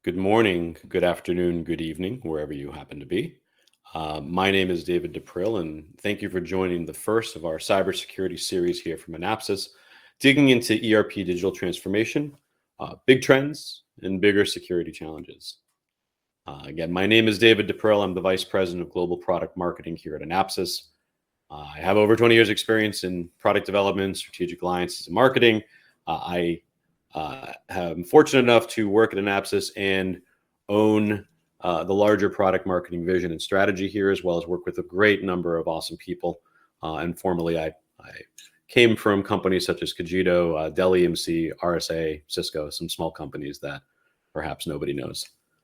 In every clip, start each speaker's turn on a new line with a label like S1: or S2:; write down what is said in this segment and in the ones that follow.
S1: Good morning, good afternoon, good evening, wherever you happen to be. My name is David DePrill, and thank you for joining the first of our cybersecurity series here from Anapsys, digging into ERP digital transformation, big trends, and bigger security challenges. Again, my name is David DePrill. I'm the Vice President of Global Product Marketing here at Anapsys. I have over 20 years experience in product development, strategic alliances, and marketing. I am fortunate enough to work at Anapsys and own the larger product marketing vision and strategy here, as well as work with a great number of awesome people. And formerly, I came from companies such as Cogito, Dell EMC, RSA, Cisco, some small companies that perhaps nobody knows.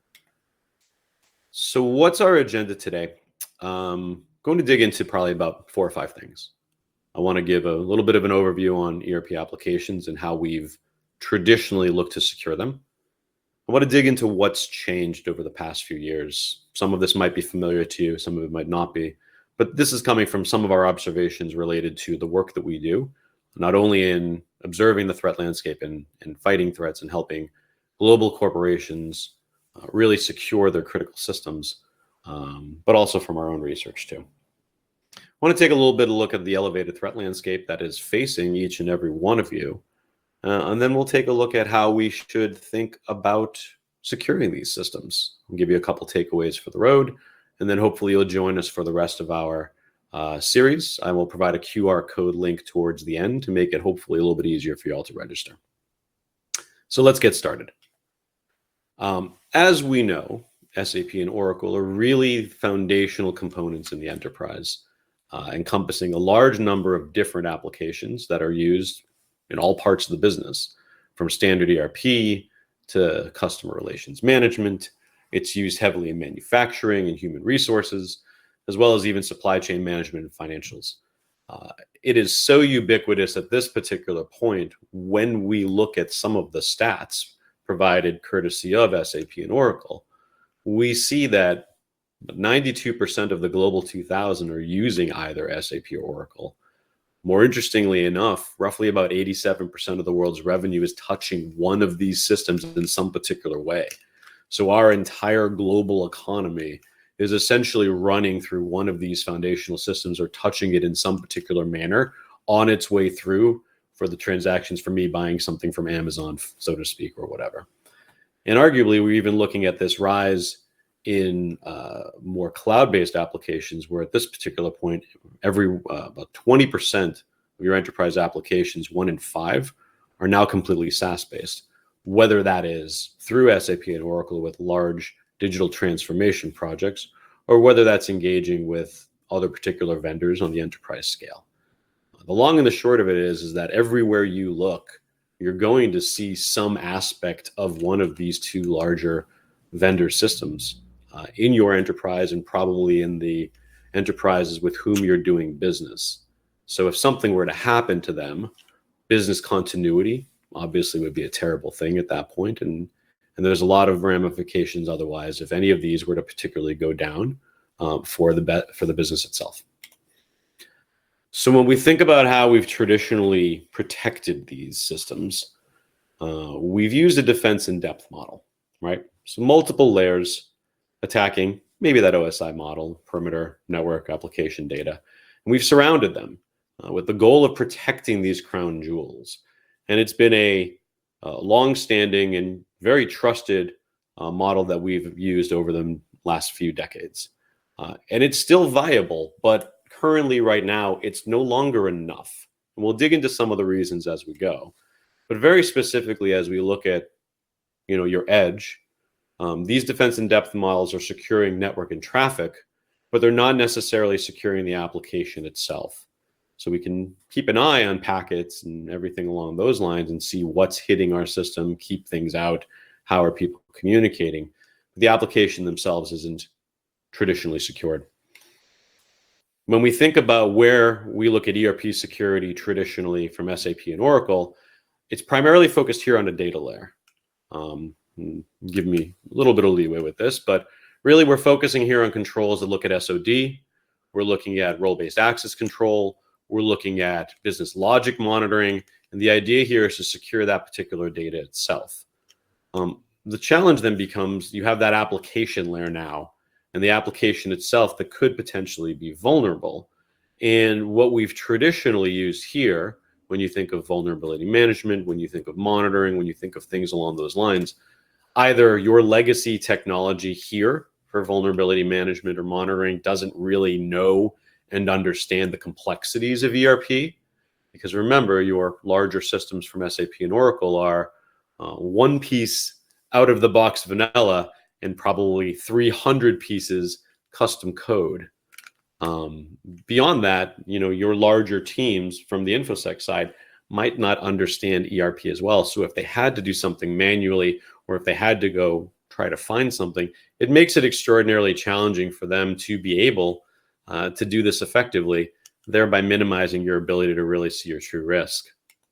S1: So what's our agenda today? Going to dig into probably about 4 or 5 things. I want to give a little bit of an overview on ERP applications and how we've traditionally looked to secure them. I want to dig into what's changed over the past few years. Some of this might be familiar to you, some of it might not be, but this is coming from some of our observations related to the work that we do, not only in observing the threat landscape and fighting threats and helping global corporations really secure their critical systems, but also from our own research too. I want to take a little bit of a look at the elevated threat landscape that is facing each and every one of you. And then we'll take a look at how we should think about securing these systems. I'll give you a couple takeaways for the road, and then hopefully you'll join us for the rest of our series. I will provide a QR code link towards the end to make it hopefully a little bit easier for you all to register. So let's get started. As we know, SAP and Oracle are really foundational components in the enterprise, encompassing a large number of different applications that are used in all parts of the business, from standard ERP to customer relations management. It's used heavily in manufacturing and human resources, as well as even supply chain management and financials. It is so ubiquitous at this particular point when we look at some of the stats provided courtesy of SAP and Oracle. We see that 92% of the Global 2000 are using either SAP or Oracle. More interestingly enough, roughly about 87% of the world's revenue is touching one of these systems in some particular way. So our entire global economy is essentially running through one of these foundational systems or touching it in some particular manner on its way through for the transactions, for me buying something from Amazon, so to speak, or whatever. And arguably, we're even looking at this rise in more cloud-based applications, where at this particular point, about 20% of your enterprise applications, 1 in 5, are now completely SaaS-based, whether that is through SAP and Oracle with large digital transformation projects, or whether that's engaging with other particular vendors on the enterprise scale. The long and the short of it is that everywhere you look, you're going to see some aspect of one of these 2 larger vendor systems in your enterprise, and probably in the enterprises with whom you're doing business. So if something were to happen to them, business continuity obviously would be a terrible thing at that point, and there's a lot of ramifications otherwise if any of these were to particularly go down for the business itself. So when we think about how we've traditionally protected these systems, we've used a defense in depth model, right? So multiple layers attacking maybe that OSI model, perimeter, network, application data. And we've surrounded them with the goal of protecting these crown jewels. And it's been a long-standing and very trusted model that we've used over the last few decades. And it's still viable, but currently right now, it's no longer enough. And we'll dig into some of the reasons as we go. But very specifically, as we look at your edge, these defense in depth models are securing network and traffic, but they're not necessarily securing the application itself. So we can keep an eye on packets and everything along those lines and see what's hitting our system, keep things out, how are people communicating. The application themselves isn't traditionally secured. When we think about where we look at ERP security traditionally from SAP and Oracle, it's primarily focused here on the data layer. Give me a little bit of leeway with this, but really we're focusing here on controls that look at SOD. We're looking at role-based access control. We're looking at business logic monitoring. And the idea here is to secure that particular data itself. The challenge then becomes you have that application layer now, and the application itself that could potentially be vulnerable. And what we've traditionally used here, when you think of vulnerability management, when you think of monitoring, when you think of things along those lines, either your legacy technology here for vulnerability management or monitoring doesn't really know and understand the complexities of ERP. Because remember, your larger systems from SAP and Oracle are one piece out of the box vanilla and probably 300 pieces custom code. Beyond that, your larger teams from the InfoSec side might not understand ERP as well. So if they had to do something manually, or if they had to go try to find something, it makes it extraordinarily challenging for them to be able to do this effectively, thereby minimizing your ability to really see your true risk.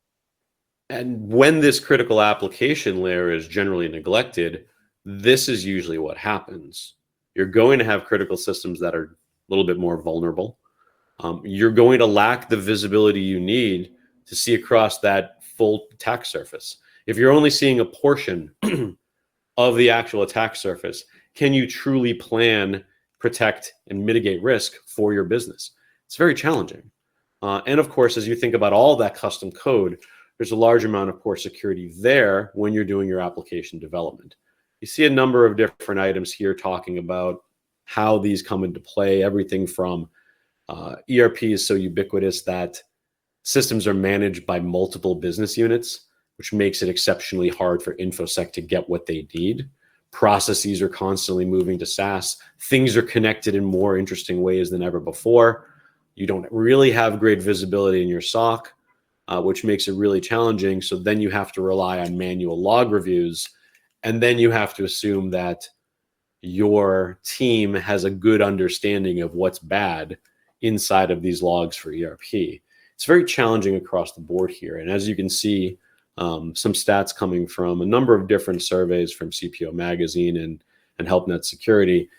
S1: And when this critical application layer is generally neglected, this is usually what happens. You're going to have critical systems that are a little bit more vulnerable. You're going to lack the visibility you need to see across that full attack surface. If you're only seeing a portion of the actual attack surface, can you truly plan, protect, and mitigate risk for your business? It's very challenging. And of course, as you think about all that custom code, there's a large amount of poor security there when you're doing your application development. You see a number of different items here talking about how these come into play, everything from ERP is so ubiquitous that systems are managed by multiple business units, which makes it exceptionally hard for InfoSec to get what they need. Processes are constantly moving to SaaS. Things are connected in more interesting ways than ever before. You don't really have great visibility in your SOC, which makes it really challenging. So then you have to rely on manual log reviews, and then you have to assume that your team has a good understanding of what's bad inside of these logs for ERP. It's very challenging across the board here. And as you can see, some stats coming from a number of different surveys from CPO Magazine and HelpNet Security.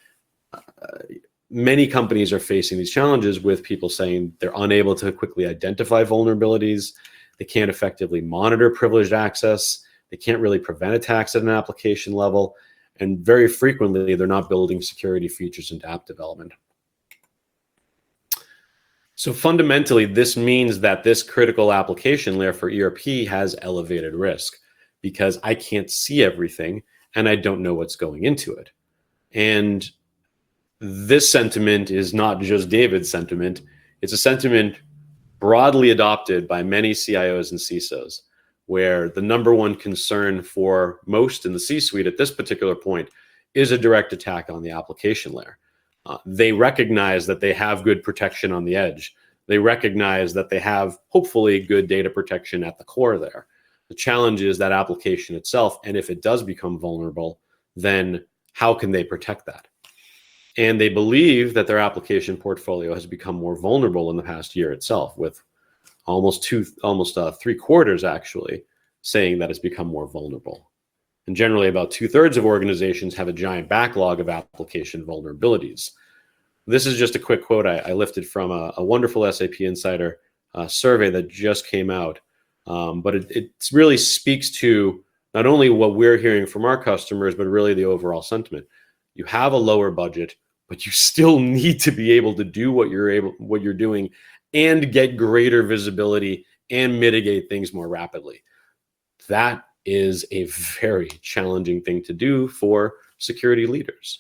S1: Many companies are facing these challenges with people saying they're unable to quickly identify vulnerabilities. They can't effectively monitor privileged access. They can't really prevent attacks at an application level. And very frequently, they're not building security features into app development. So fundamentally, this means that this critical application layer for ERP has elevated risk because I can't see everything and I don't know what's going into it. And this sentiment is not just David's sentiment. It's a sentiment broadly adopted by many CIOs and CISOs, where the number one concern for most in the C-suite at this particular point is a direct attack on the application layer. They recognize that they have good protection on the edge. They recognize that they have hopefully good data protection at the core there. The challenge is that application itself, and if it does become vulnerable, then how can they protect that? And they believe that their application portfolio has become more vulnerable in the past year itself, with almost 3/4 actually saying that it's become more vulnerable. And generally about 2/3 of organizations have a giant backlog of application vulnerabilities. This is just a quick quote I lifted from a wonderful SAP Insider survey that just came out. But it really speaks to not only what we're hearing from our customers, but really the overall sentiment. You have a lower budget, but you still need to be able to do what you're doing and get greater visibility and mitigate things more rapidly. That is a very challenging thing to do for security leaders.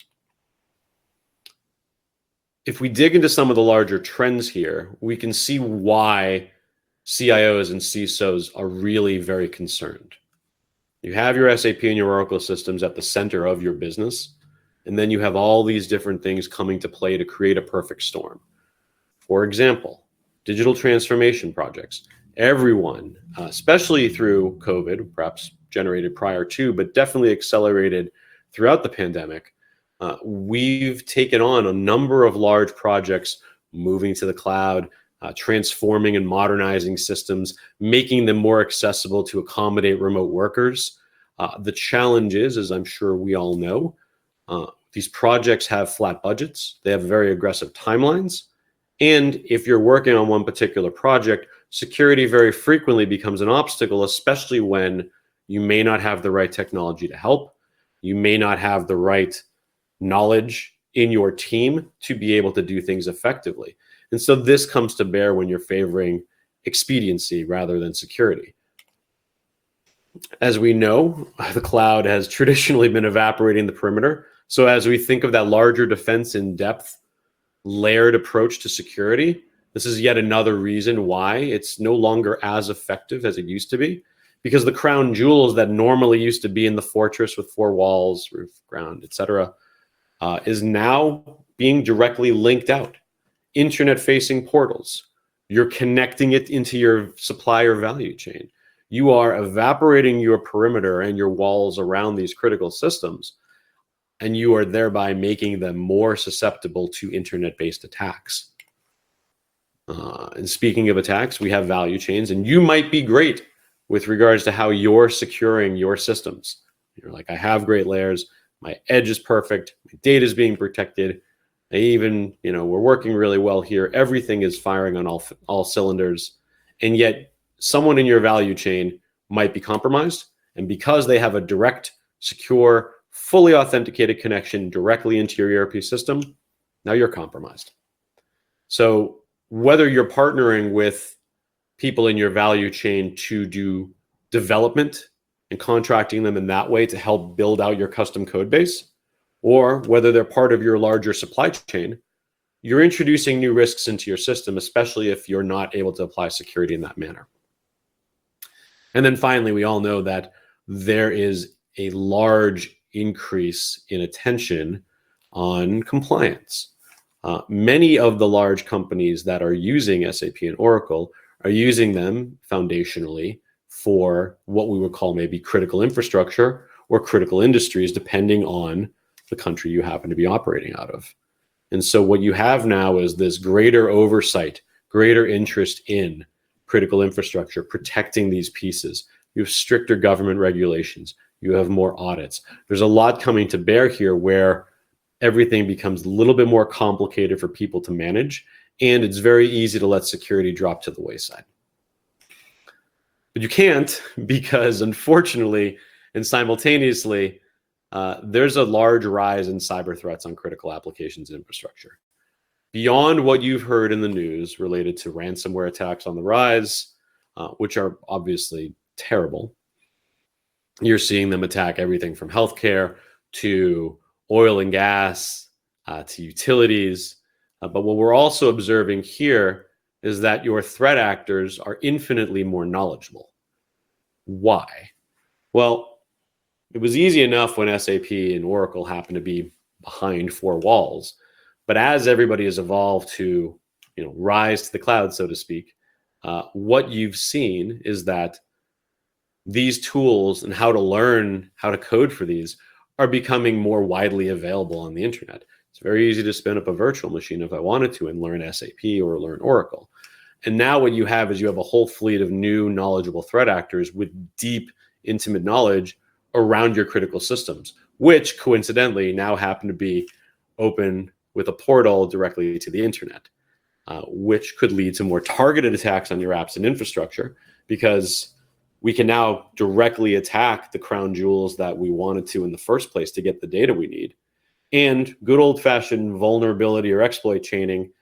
S1: If we dig into some of the larger trends here, we can see why CIOs and CISOs are really very concerned. You have your SAP and your Oracle systems at the center of your business, and then you have all these different things coming to play to create a perfect storm. For example, digital transformation projects. Everyone, especially through COVID, perhaps generated prior to, but definitely accelerated throughout the pandemic, we've taken on a number of large projects, moving to the cloud, transforming and modernizing systems, making them more accessible to accommodate remote workers. The challenge is, as I'm sure we all know, these projects have flat budgets. They have very aggressive timelines. And if you're working on one particular project, security very frequently becomes an obstacle, especially when you may not have the right technology to help. You may not have the right knowledge in your team to be able to do things effectively. And so this comes to bear when you're favoring expediency rather than security. As we know, the cloud has traditionally been evaporating the perimeter. So as we think of that larger defense in depth, layered approach to security, this is yet another reason why it's no longer as effective as it used to be, because the crown jewels that normally used to be in the fortress with 4 walls, roof, ground, etc., is now being directly linked out. Internet-facing portals. You're connecting it into your supplier value chain. You are evaporating your perimeter and your walls around these critical systems, and you are thereby making them more susceptible to internet-based attacks. And speaking of attacks, we have value chains, and you might be great with regards to how you're securing your systems. You're like, I have great layers, my edge is perfect, my data is being protected, even, we're working really well here. Everything is firing on all cylinders, and yet someone in your value chain might be compromised, and because they have a direct, secure, fully authenticated connection directly into your ERP system, now you're compromised. So whether you're partnering with people in your value chain to do development and contracting them in that way to help build out your custom code base, or whether they're part of your larger supply chain, you're introducing new risks into your system, especially if you're not able to apply security in that manner. And then finally, we all know that there is a large increase in attention on compliance. Many of the large companies that are using SAP and Oracle are using them foundationally for what we would call maybe critical infrastructure or critical industries, depending on the country you happen to be operating out of. And so what you have now is this greater oversight, greater interest in critical infrastructure, protecting these pieces. You have stricter government regulations. You have more audits. There's a lot coming to bear here where everything becomes a little bit more complicated for people to manage, and it's very easy to let security drop to the wayside. But you can't, because unfortunately and simultaneously, there's a large rise in cyber threats on critical applications and infrastructure. Beyond what you've heard in the news related to ransomware attacks on the rise, which are obviously terrible, you're seeing them attack everything from healthcare to oil and gas to utilities. But what we're also observing here is that your threat actors are infinitely more knowledgeable. Why? Well, it was easy enough when SAP and Oracle happened to be behind 4 walls. But as everybody has evolved to, rise to the cloud, so to speak, what you've seen is that these tools and how to learn how to code for these are becoming more widely available on the internet. It's very easy to spin up a virtual machine if I wanted to and learn SAP or learn Oracle. And now what you have is you have a whole fleet of new knowledgeable threat actors with deep, intimate knowledge around your critical systems, which coincidentally now happen to be open with a portal directly to the internet, which could lead to more targeted attacks on your apps and infrastructure, because we can now directly attack the crown jewels that we wanted to in the first place to get the data we need. And good old-fashioned vulnerability or exploit chaining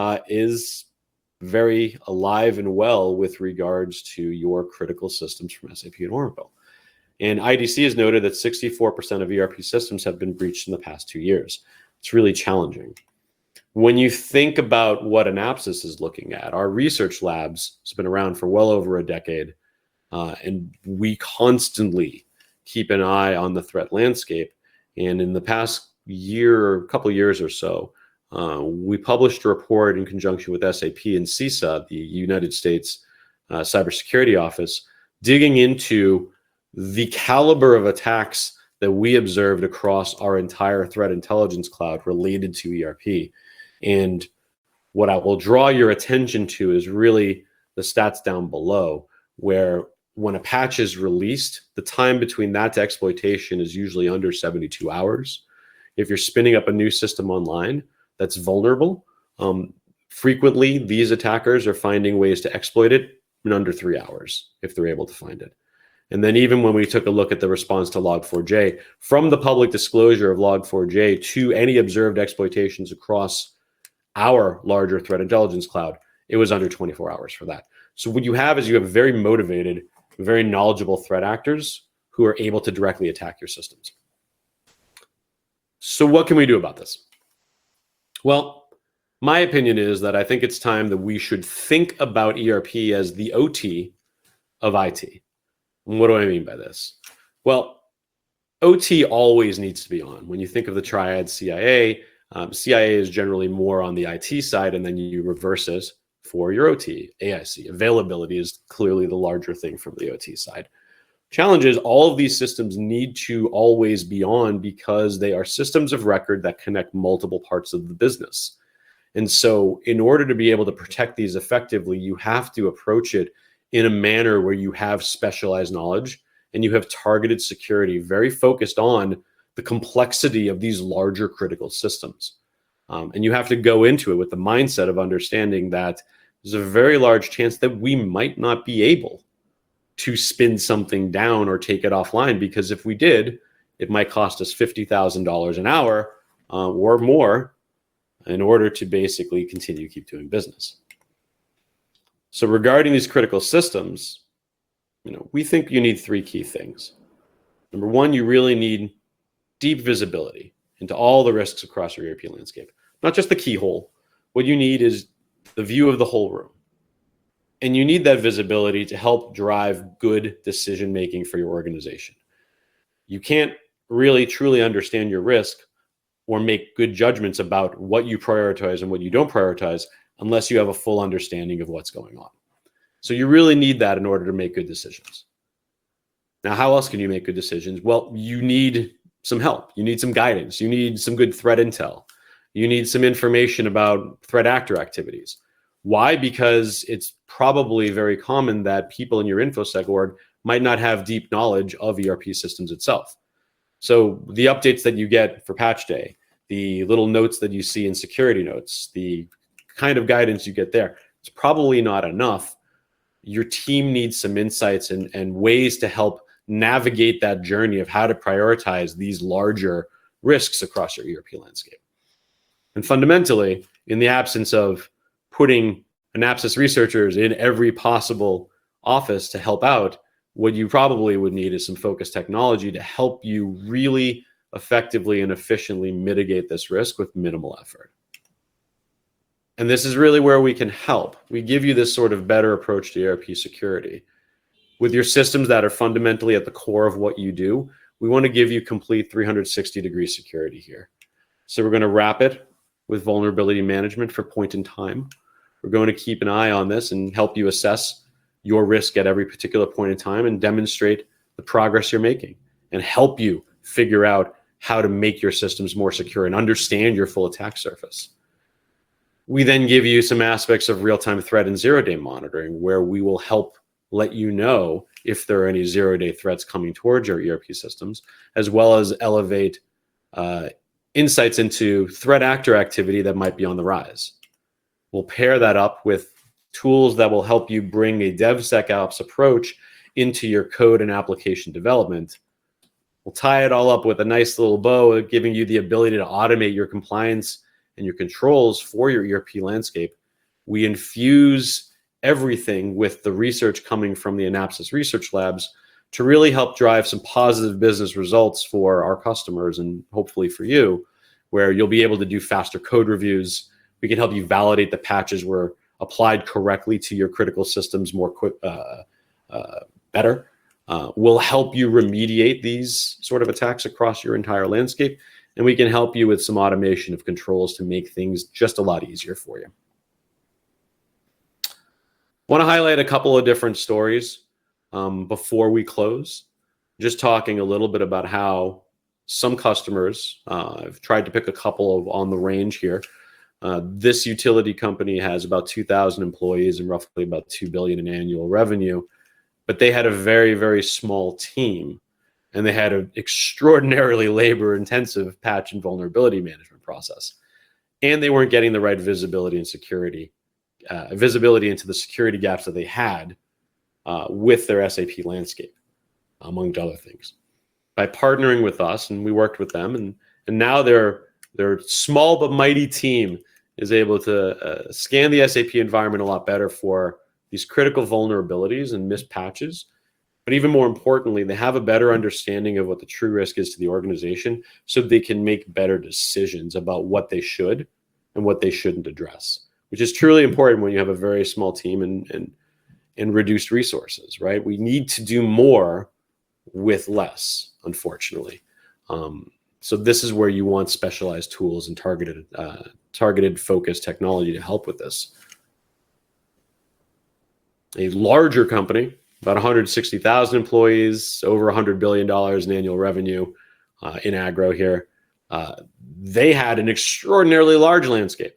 S1: is very alive and well with regards to your critical systems from SAP and Oracle. And IDC has noted that 64% of ERP systems have been breached in the past 2 years. It's really challenging. When you think about what Anapsys is looking at, our research labs has been around for well over a decade, and we constantly keep an eye on the threat landscape. And in the past couple of years or so, we published a report in conjunction with SAP and CISA, the United States Cybersecurity Office, digging into the caliber of attacks that we observed across our entire threat intelligence cloud related to ERP. And what I will draw your attention to is really the stats down below, where when a patch is released, the time between that to exploitation is usually under 72 hours. If you're spinning up a new system online that's vulnerable, frequently these attackers are finding ways to exploit it in under 3 hours if they're able to find it. And then even when we took a look at the response to Log4j, from the public disclosure of Log4j to any observed exploitations across our larger threat intelligence cloud, it was under 24 hours for that. So what you have is you have very motivated, very knowledgeable threat actors who are able to directly attack your systems. So what can we do about this? Well, my opinion is that I think it's time that we should think about ERP as the OT of IT. And what do I mean by this? Well, OT always needs to be on. When you think of the triad CIA, CIA is generally more on the IT side, and then you reverse it for your OT, AIC. Availability is clearly the larger thing from the OT side. Challenge is all of these systems need to always be on because they are systems of record that connect multiple parts of the business. And so in order to be able to protect these effectively, you have to approach it in a manner where you have specialized knowledge and you have targeted security very focused on the complexity of these larger critical systems. And you have to go into it with the mindset of understanding that there's a very large chance that we might not be able to spin something down or take it offline, because if we did, it might cost us $50,000 an hour or more in order to basically continue to keep doing business. So regarding these critical systems, we think you need three key things. Number one, you really need deep visibility into all the risks across your ERP landscape, not just the keyhole. What you need is the view of the whole room. And you need that visibility to help drive good decision-making for your organization. You can't really truly understand your risk or make good judgments about what you prioritize and what you don't prioritize unless you have a full understanding of what's going on. So you really need that in order to make good decisions. Now, how else can you make good decisions? Well, you need some help. You need some guidance. You need some good threat intel. You need some information about threat actor activities. Why? Because it's probably very common that people in your InfoSec org might not have deep knowledge of ERP systems itself. So the updates that you get for patch day, the little notes that you see in security notes, the kind of guidance you get there, it's probably not enough. Your team needs some insights and ways to help navigate that journey of how to prioritize these larger risks across your ERP landscape. And fundamentally, in the absence of putting Anapsys researchers in every possible office to help out, what you probably would need is some focused technology to help you really effectively and efficiently mitigate this risk with minimal effort. And this is really where we can help. We give you this sort of better approach to ERP security. With your systems that are fundamentally at the core of what you do, we want to give you complete 360-degree security here. So we're going to wrap it with vulnerability management for point in time. We're going to keep an eye on this and help you assess your risk at every particular point in time and demonstrate the progress you're making and help you figure out how to make your systems more secure and understand your full attack surface. We then give you some aspects of real-time threat and zero-day monitoring, where we will help let you know if there are any zero-day threats coming towards your ERP systems, as well as elevate insights into threat actor activity that might be on the rise. We'll pair that up with tools that will help you bring a DevSecOps approach into your code and application development. We'll tie it all up with a nice little bow, giving you the ability to automate your compliance and your controls for your ERP landscape. We infuse everything with the research coming from the Anapsys research labs to really help drive some positive business results for our customers and hopefully for you, where you'll be able to do faster code reviews. We can help you validate the patches were applied correctly to your critical systems better. We'll help you remediate these sort of attacks across your entire landscape, and we can help you with some automation of controls to make things just a lot easier for you. I want to highlight a couple of different stories before we close, just talking a little bit about how some customers, I've tried to pick a couple of on the range here. This utility company has about 2,000 employees and roughly about $2 billion in annual revenue, but they had a very, very small team, and they had an extraordinarily labor-intensive patch and vulnerability management process, and they weren't getting the right visibility and security, visibility into the security gaps that they had with their SAP landscape. among other things. By partnering with us, and we worked with them, and now their small but mighty team is able to scan the SAP environment a lot better for these critical vulnerabilities and missed patches. But even more importantly, they have a better understanding of what the true risk is to the organization, so they can make better decisions about what they should and what they shouldn't address, which is truly important when you have a very small team and reduced resources, right? We need to do more with less, unfortunately. So this is where you want specialized tools and targeted focused technology to help with this. A larger company, about 160,000 employees, over $100 billion in annual revenue in agro here. They had an extraordinarily large landscape.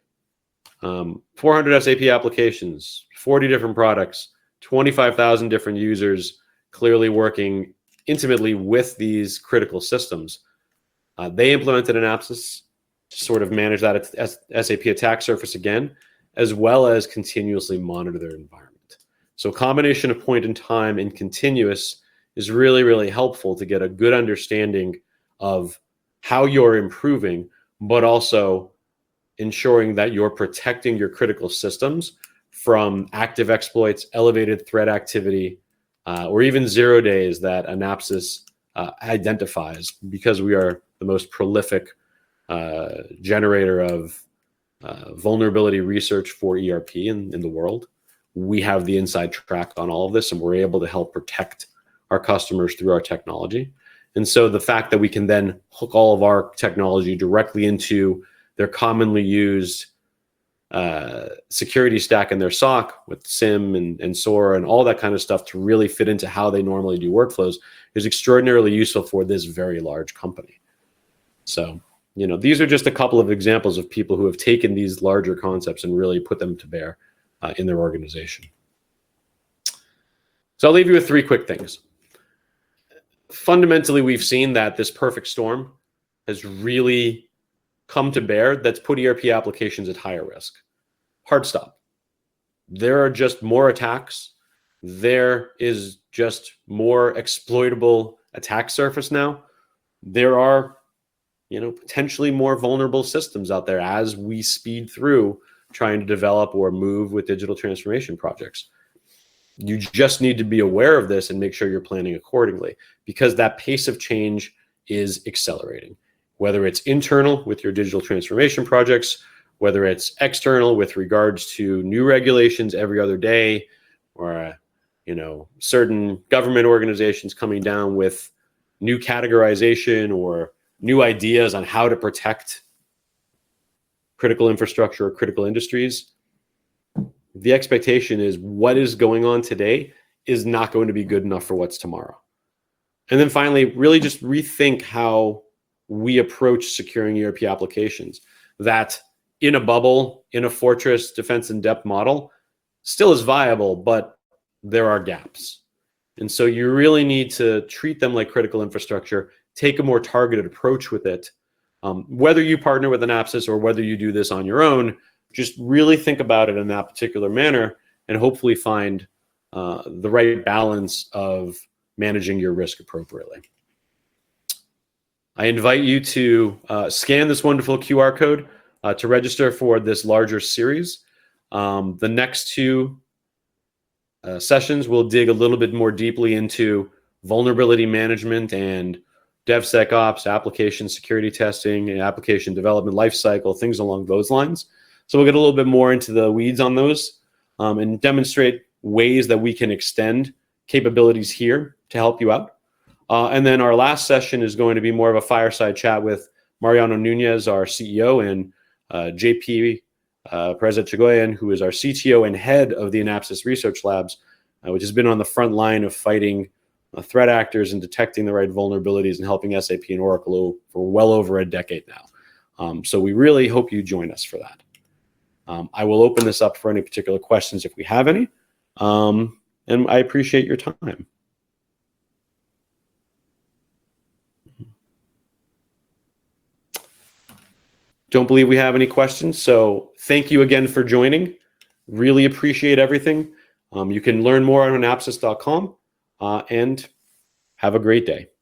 S1: 400 SAP applications, 40 different products, 25,000 different users clearly working intimately with these critical systems. They implemented Anapsys to sort of manage that SAP attack surface again, as well as continuously monitor their environment. So a combination of point in time and continuous is really, really helpful to get a good understanding of how you're improving, but also ensuring that you're protecting your critical systems from active exploits, elevated threat activity, or even 0 days that Anapsys identifies, because we are the most prolific generator of vulnerability research for ERP in the world. We have the inside track on all of this, and we're able to help protect our customers through our technology. And so the fact that we can then hook all of our technology directly into their commonly used security stack in their SOC with SIM and SOAR and all that kind of stuff to really fit into how they normally do workflows is extraordinarily useful for this very large company. So, these are just a couple of examples of people who have taken these larger concepts and really put them to bear in their organization. So I'll leave you with 3 quick things. Fundamentally, we've seen that this perfect storm has really come to bear that's put ERP applications at higher risk. Hard stop. There are just more attacks. There is just more exploitable attack surface now. There are, potentially more vulnerable systems out there as we speed through trying to develop or move with digital transformation projects. You just need to be aware of this and make sure you're planning accordingly, because that pace of change is accelerating. Whether it's internal with your digital transformation projects, whether it's external with regards to new regulations every other day, or certain government organizations coming down with new categorization or new ideas on how to protect critical infrastructure or critical industries. The expectation is what is going on today is not going to be good enough for what's tomorrow. And then finally, really just rethink how we approach securing ERP applications. That in a bubble, in a fortress defense in depth model still is viable, but there are gaps. And so you really need to treat them like critical infrastructure, take a more targeted approach with it. Whether you partner with Anapsys or whether you do this on your own, just really think about it in that particular manner and hopefully find the right balance of managing your risk appropriately. I invite you to scan this wonderful QR code to register for this larger series. The next 2 sessions will dig a little bit more deeply into vulnerability management and DevSecOps, application security testing, and application development lifecycle, things along those lines. So we'll get a little bit more into the weeds on those and demonstrate ways that we can extend capabilities here to help you out. And then our last session is going to be more of a fireside chat with Mariano Nunez, our CEO, and JP Perez-Echegoyen, who is our CTO and head of the Anapsys Research Labs, which has been on the front line of fighting threat actors and detecting the right vulnerabilities and helping SAP and Oracle for well over a decade now. So we really hope you join us for that. I will open this up for any particular questions if we have any. And I appreciate your time. Don't believe we have any questions. So thank you again for joining. Really appreciate everything. You can learn more on Anapsys.com. And Have a great day.